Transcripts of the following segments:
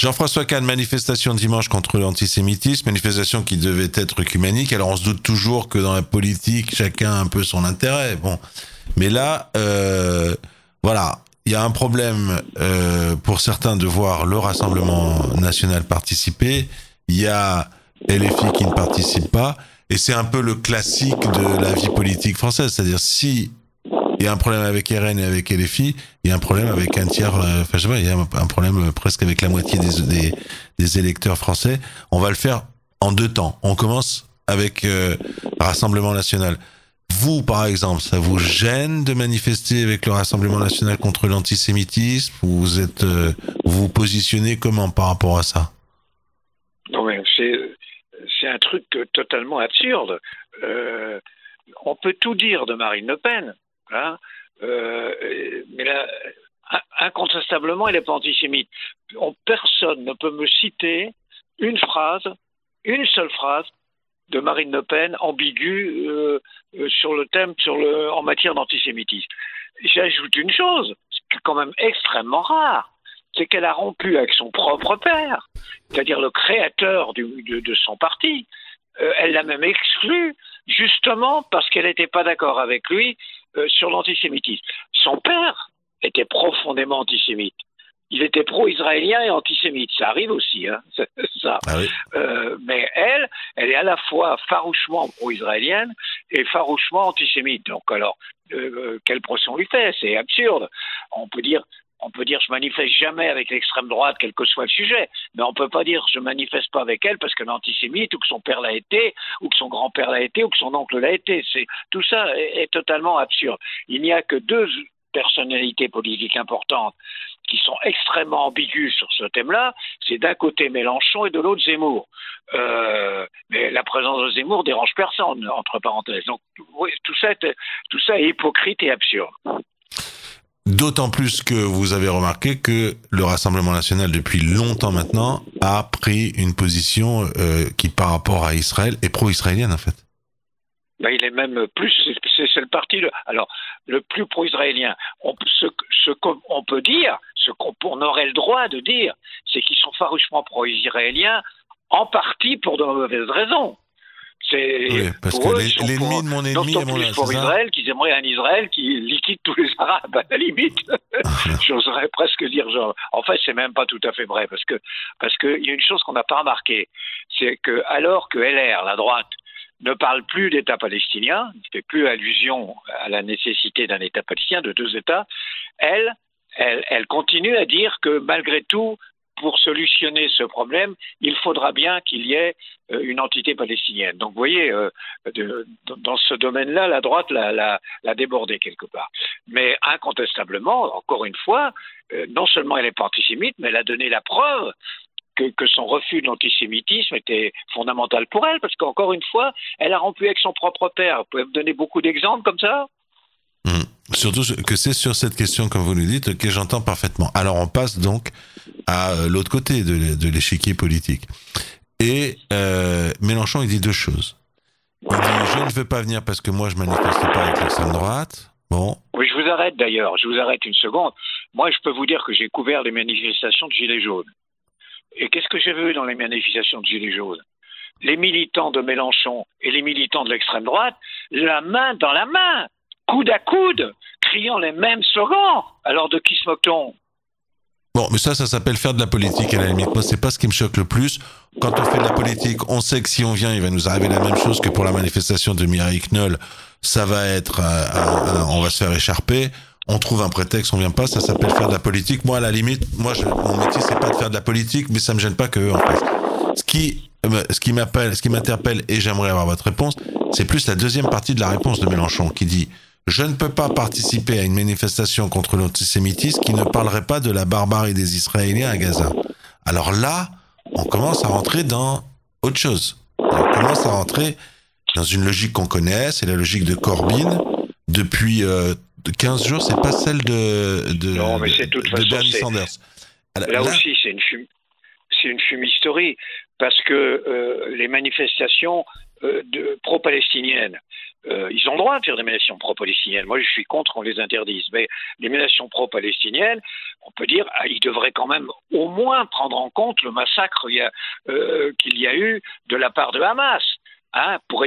Jean-François Kahn, manifestation dimanche contre l'antisémitisme, manifestation qui devait être œcuménique. Alors on se doute toujours que dans la politique, chacun a un peu son intérêt. Bon, mais là, voilà, il y a un problème pour certains de voir le Rassemblement national participer. Il y a LFI qui ne participe pas, et c'est un peu le classique de la vie politique française. C'est-à-dire si il y a un problème avec RN et avec LFI, il y a un problème avec un tiers, enfin je sais pas, il y a un problème presque avec la moitié des électeurs français. On va le faire en deux temps. On commence avec Rassemblement national. Vous, par exemple, ça vous gêne de manifester avec le Rassemblement national contre l'antisémitisme? Vous êtes, vous positionnez comment par rapport à ça? Non mais c'est un truc totalement absurde. On peut tout dire de Marine Le Pen. Hein, mais là, incontestablement, elle n'est pas antisémite. Personne ne peut me citer une seule phrase de Marine Le Pen ambiguë sur le thème, en matière d'antisémitisme. J'ajoute une chose, qui est quand même extrêmement rare, c'est qu'elle a rompu avec son propre père, c'est-à-dire le créateur de son parti. Elle l'a même exclu, justement parce qu'elle n'était pas d'accord avec lui sur l'antisémitisme. Son père était profondément antisémite. Il était pro-israélien et antisémite. Ça arrive aussi, hein, ça. Ah oui. Mais elle est à la fois farouchement pro-israélienne et farouchement antisémite. Donc alors, quel procès on lui fait? C'est absurde. On peut dire je manifeste jamais avec l'extrême droite, quel que soit le sujet, mais on peut pas dire je manifeste pas avec elle parce qu'elle est antisémite ou que son père l'a été, ou que son grand-père l'a été, ou que son oncle l'a été. Tout ça est totalement absurde. Il n'y a que deux personnalités politiques importantes qui sont extrêmement ambiguës sur ce thème-là. C'est d'un côté Mélenchon et de l'autre Zemmour. Mais la présence de Zemmour dérange personne, entre parenthèses. Donc oui, tout ça est hypocrite et absurde. D'autant plus que vous avez remarqué que le Rassemblement national, depuis longtemps maintenant, a pris une position qui, par rapport à Israël, est pro-israélienne, en fait. Ben, il est même plus, c'est le parti le plus pro-israélien. Ce qu'on peut dire, ce qu'on aurait le droit de dire, c'est qu'ils sont farouchement pro-israéliens, en partie pour de mauvaises raisons. Oui, parce que l'ennemi de mon ennemi est mon ennemi. Pour Israël, qu'ils aimeraient un Israël qui liquide tous les Arabes, à la limite. J'oserais presque dire genre. En fait, c'est même pas tout à fait vrai, parce que il y a une chose qu'on n'a pas remarquée, c'est que alors que LR, la droite, ne parle plus d'État palestinien, ne fait plus allusion à la nécessité d'un État palestinien, de deux États, elle continue à dire que malgré tout, pour solutionner ce problème, il faudra bien qu'il y ait une entité palestinienne. Donc, vous voyez, dans ce domaine-là, la droite l'a débordé quelque part. Mais incontestablement, encore une fois, non seulement elle est pas antisémite, mais elle a donné la preuve que son refus de l'antisémitisme était fondamental pour elle, parce qu'encore une fois, elle a rompu avec son propre père. Vous pouvez me donner beaucoup d'exemples comme ça? Surtout que c'est sur cette question, comme vous nous dites, que j'entends parfaitement. Alors on passe donc à l'autre côté de l'échiquier politique. Et Mélenchon, il dit deux choses. Il dit, je ne veux pas venir parce que moi, je manifeste pas avec l'extrême droite. Bon. Oui, je vous arrête d'ailleurs. Je vous arrête une seconde. Moi, je peux vous dire que j'ai couvert les manifestations de Gilets jaunes. Et qu'est-ce que j'ai vu dans les manifestations de Gilets jaunes? Les militants de Mélenchon et les militants de l'extrême droite, la main dans la main, coude à coude, criant les mêmes slogans. Alors de qui se moque-t-on? Bon, mais ça s'appelle faire de la politique à la limite. Moi, c'est pas ce qui me choque le plus. Quand on fait de la politique, on sait que si on vient, il va nous arriver la même chose que pour la manifestation de Mireille Knoll. Ça va être, on va se faire écharper. On trouve un prétexte, on vient pas. Ça s'appelle faire de la politique. Moi, à la limite, mon métier, c'est pas de faire de la politique, mais ça me gêne pas que eux en fassent. Ce qui m'interpelle, et j'aimerais avoir votre réponse, c'est plus la deuxième partie de la réponse de Mélenchon qui dit: je ne peux pas participer à une manifestation contre l'antisémitisme qui ne parlerait pas de la barbarie des Israéliens à Gaza. Alors là, on commence à rentrer dans autre chose. On commence à rentrer dans une logique qu'on connaît, c'est la logique de Corbyn. Depuis 15 jours, c'est pas celle non, mais c'est de toute façon, Bernie Sanders. Là aussi, c'est une fumisterie. parce que les manifestations pro-palestiniennes, ils ont le droit de faire des manifestations pro-palestiniennes. Moi, je suis contre qu'on les interdise. Mais les manifestations pro-palestiniennes, on peut dire, ils devraient quand même au moins prendre en compte le massacre qu'il y a eu de la part de Hamas. Hein, pourrait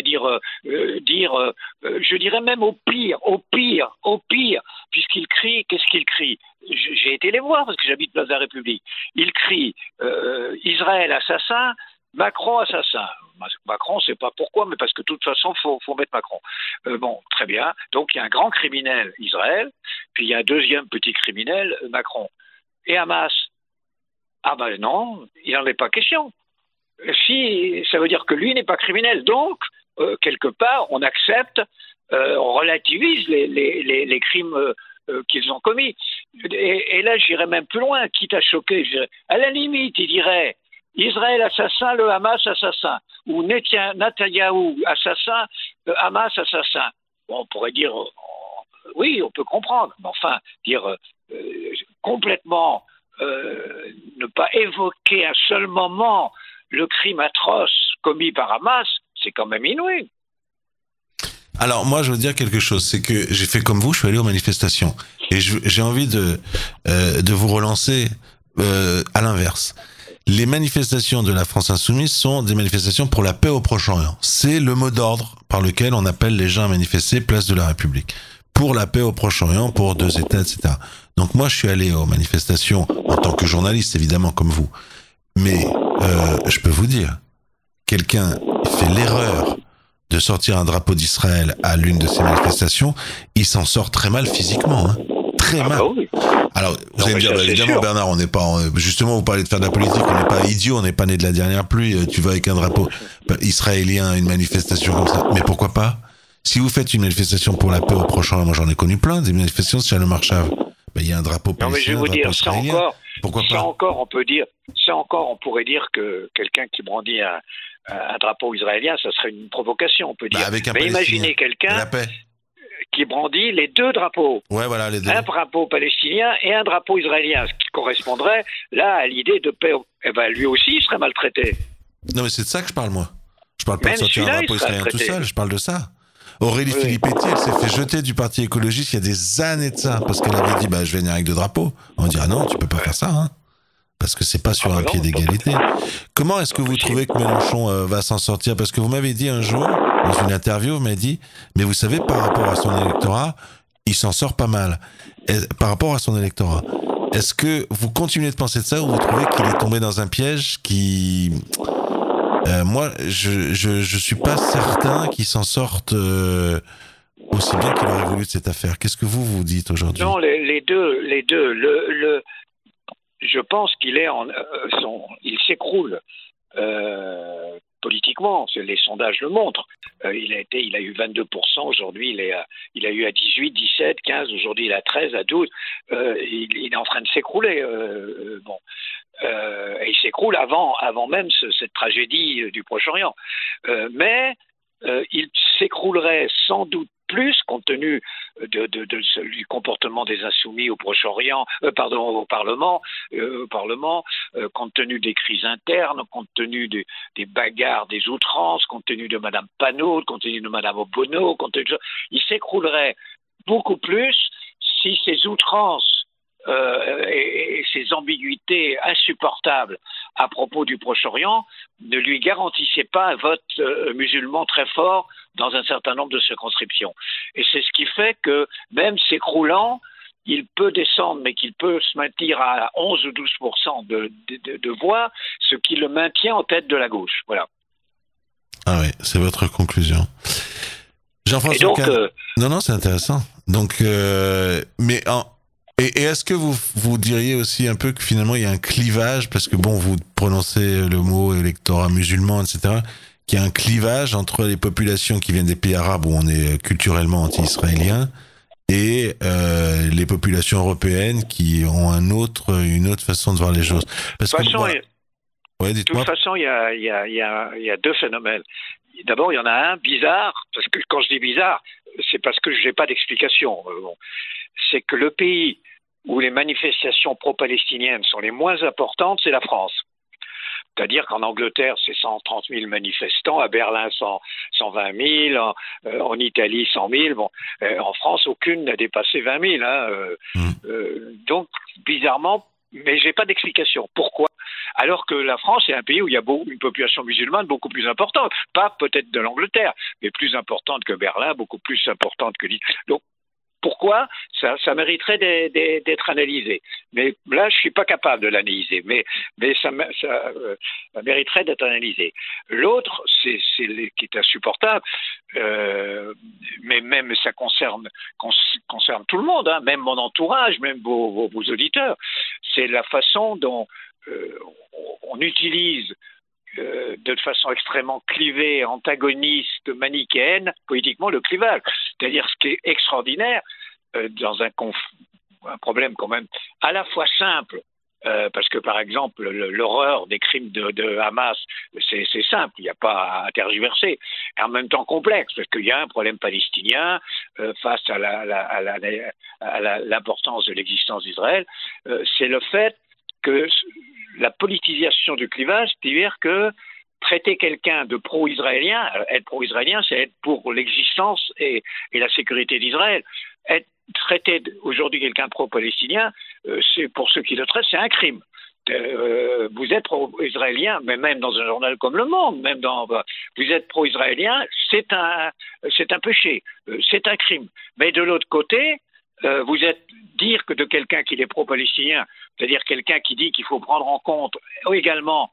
je dirais même au pire, puisqu'il crie, qu'est-ce qu'il crie? J'ai été les voir parce que j'habite Place de la République. Il crie Israël assassin, Macron assassin. Macron, c'est pas pourquoi, mais parce que de toute façon, faut mettre Macron. Bon, très bien. Donc il y a un grand criminel, Israël, puis il y a un deuxième petit criminel, Macron. Et Hamas? Ah ben non, il n'en est pas question. Si, ça veut dire que lui n'est pas criminel. Donc, quelque part, on accepte, on relativise les crimes qu'ils ont commis. Et là, j'irais même plus loin, quitte à choquer. À la limite, il dirait Israël assassin, le Hamas assassin. Ou Netanyahou assassin, Hamas assassin. Bon, on pourrait dire, oui, on peut comprendre. Mais enfin, dire complètement, ne pas évoquer un seul moment le crime atroce commis par Hamas, c'est quand même inouï. Alors moi, je veux dire quelque chose, c'est que j'ai fait comme vous, je suis allé aux manifestations et j'ai envie de vous relancer à l'inverse. Les manifestations de la France Insoumise sont des manifestations pour la paix au Proche-Orient. C'est le mot d'ordre par lequel on appelle les gens à manifester place de la République. Pour la paix au Proche-Orient, pour 2 États, etc. Donc moi, je suis allé aux manifestations en tant que journaliste, évidemment, comme vous. Mais je peux vous dire, quelqu'un fait l'erreur de sortir un drapeau d'Israël à l'une de ces manifestations, il s'en sort très mal physiquement, hein. Très mal. Bah oui. Alors, vous allez me dire, évidemment, sûr. Bernard, on n'est pas, justement, vous parlez de faire de la politique, on n'est pas idiot, on n'est pas né de la dernière pluie, tu vas avec un drapeau israélien à une manifestation comme ça. Mais pourquoi pas? Si vous faites une manifestation pour la paix au Proche-Orient, moi j'en ai connu plein, des manifestations sur le Marchave. Ben, il y a un drapeau palestinien, un drapeau israélien. Pourquoi pas? Ça encore, on pourrait dire que quelqu'un qui brandit un drapeau israélien, ça serait une provocation, on peut dire. Mais imaginez quelqu'un qui brandit les 2 drapeaux. Ouais, voilà, les 2. Un drapeau palestinien et un drapeau israélien, ce qui correspondrait là à l'idée de paix. Eh ben, lui aussi, il serait maltraité. Non, mais c'est de ça que je parle, moi. Je parle pas de sortir un drapeau israélien tout seul, je parle de ça. Aurélie Filippetti, elle s'est fait jeter du parti écologiste il y a des années de ça, parce qu'elle avait dit, je vais venir avec 2 drapeaux. On dit, non, tu peux pas faire ça, hein. Parce que c'est pas sur un pied d'égalité. Comment est-ce que vous trouvez que Mélenchon va s'en sortir? Parce que vous m'avez dit un jour, dans une interview, vous m'avez dit, mais vous savez, par rapport à son électorat, il s'en sort pas mal. Par rapport à son électorat, est-ce que vous continuez de penser de ça, ou vous trouvez qu'il est tombé dans un piège qui... moi, je suis pas certain qu'il s'en sorte aussi bien qu'il aurait voulu de cette affaire. Qu'est-ce que vous dites aujourd'hui? Non, les deux. Je pense qu'il est il s'écroule politiquement. Les sondages le montrent. Il a eu 22%. Aujourd'hui, il a eu à 18, 17, 15. Aujourd'hui, il a 13, à 12. Il est en train de s'écrouler. Et il s'écroule avant même cette tragédie du Proche-Orient. Mais il s'écroulerait sans doute plus, compte tenu du comportement des Insoumis au Proche-Orient, au Parlement, compte tenu des crises internes, compte tenu des bagarres, des outrances, compte tenu de Mme Panot, compte tenu de Mme Obono, il s'écroulerait beaucoup plus si ces outrances et ces ambiguïtés insupportables à propos du Proche-Orient ne lui garantissaient pas un vote musulman très fort dans un certain nombre de circonscriptions. Et c'est ce qui fait que, même s'écroulant, il peut descendre, mais qu'il peut se maintenir à 11 ou 12% de voix, ce qui le maintient en tête de la gauche. Voilà. Ah oui, c'est votre conclusion. Jean-François Kahn. Non, c'est intéressant. Donc, Et est-ce que vous diriez aussi un peu que finalement il y a un clivage, parce que vous prononcez le mot électorat musulman, etc., qu'il y a un clivage entre les populations qui viennent des pays arabes où on est culturellement anti-israélien et les populations européennes qui ont une autre façon de voir les choses. Parce de toute façon, il y a 2 phénomènes. D'abord, il y en a un bizarre, parce que quand je dis bizarre, c'est parce que je n'ai pas d'explication. C'est que le pays où les manifestations pro-palestiniennes sont les moins importantes, c'est la France. C'est-à-dire qu'en Angleterre, c'est 130 000 manifestants, à Berlin, 120 000, en Italie, 100 000. Bon, en France, aucune n'a dépassé 20 000. Donc, bizarrement, mais j'ai pas d'explication. Pourquoi ? Alors que la France est un pays où il y a une population musulmane beaucoup plus importante. Pas peut-être de l'Angleterre, mais plus importante que Berlin, beaucoup plus importante que l'Italie. Donc, pourquoi ça mériterait d'être analysé. Mais là, je suis pas capable de l'analyser, mais ça mériterait d'être analysé. L'autre, c'est qui est insupportable, mais même ça concerne tout le monde, hein, même mon entourage, même vos auditeurs. C'est la façon dont on utilise de façon extrêmement clivée, antagoniste, manichéenne, politiquement le clivage. C'est-à-dire ce qui est extraordinaire dans un problème quand même à la fois simple, parce que par exemple l'horreur des crimes de Hamas, c'est simple, il n'y a pas à tergiverser, et en même temps complexe, parce qu'il y a un problème palestinien face à l'importance de l'existence d'Israël, c'est le fait que la politisation du clivage, c'est-à-dire que traiter quelqu'un de pro-israélien, être pro-israélien, c'est être pour l'existence et la sécurité d'Israël. Être traité aujourd'hui quelqu'un de pro-palestinien, c'est pour ceux qui le traitent, c'est un crime. Vous êtes pro-israélien, mais même dans un journal comme Le Monde, vous êtes pro-israélien, c'est un péché, c'est un crime. Mais de l'autre côté, vous êtes dire que de quelqu'un qui est pro-palestinien, c'est-à-dire quelqu'un qui dit qu'il faut prendre en compte également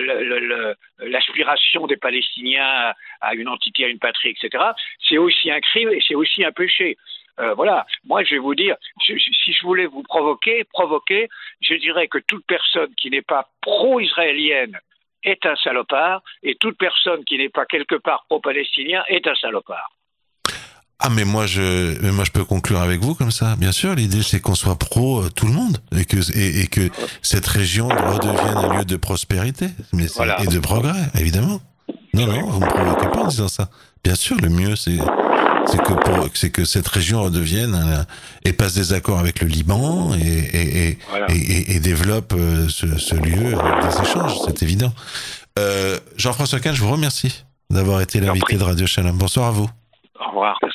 l'aspiration des Palestiniens à une entité, à une patrie, etc., c'est aussi un crime et c'est aussi un péché. Voilà, moi je vais vous dire, si je voulais vous provoquer, je dirais que toute personne qui n'est pas pro-israélienne est un salopard et toute personne qui n'est pas quelque part pro-palestinien est un salopard. Ah, mais moi je peux conclure avec vous comme ça. Bien sûr, l'idée c'est qu'on soit pro tout le monde et que cette région redevienne un lieu de prospérité, et de progrès, évidemment. Non, vous me provoquez pas en disant ça. Bien sûr, le mieux c'est que cette région redevienne et passe des accords avec le Liban et développe ce lieu avec des échanges, c'est évident. Jean-François Kahn, je vous remercie d'avoir été l'invité de Radio Shalom. Bonsoir à vous. Au revoir.